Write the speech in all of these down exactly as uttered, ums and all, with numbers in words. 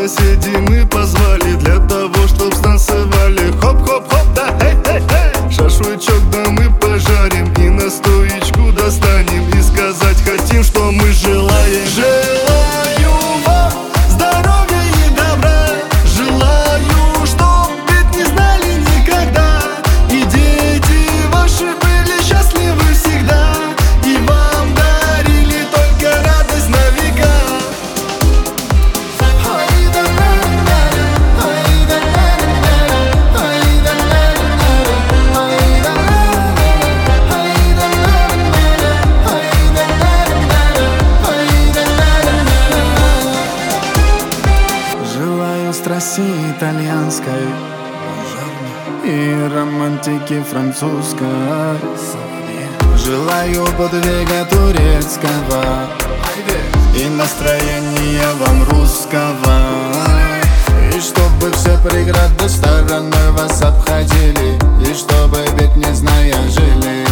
соседей мы позвали для того, чтоб станцевали. Хоп-хоп-хоп, да, эй-эй-эй. Шашлычок, да, мы пожарим и на стоечку достанем. И сказать хотим, что мы желаем. Желаю вам здоровья и добра. Желаю, чтоб бед не знали никогда. И дети ваши были счастливы всегда. И вам дарили только радость на века. Желаю страсти итальянской и романтики французской. Желаю подвига турецкого и настроения вам русского. И чтобы все преграды стороной вас обходили, и чтобы бед не зная жили,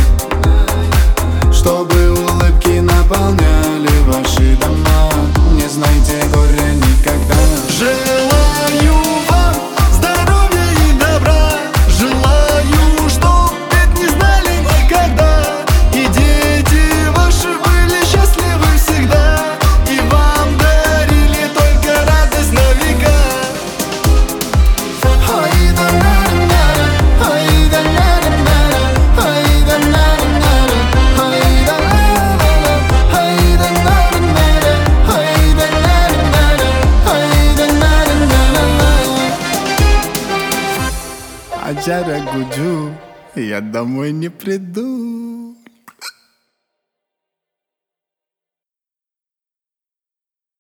чтобы улыбки наполняли ваши дома. Не знайте горя никогда. Желаю вам здоровья и добра. Желаю, чтоб бед не знали никогда. И дети ваши были счастливы всегда. И вам дарили только радость на века. Аджара Гуджу, я домой не приду.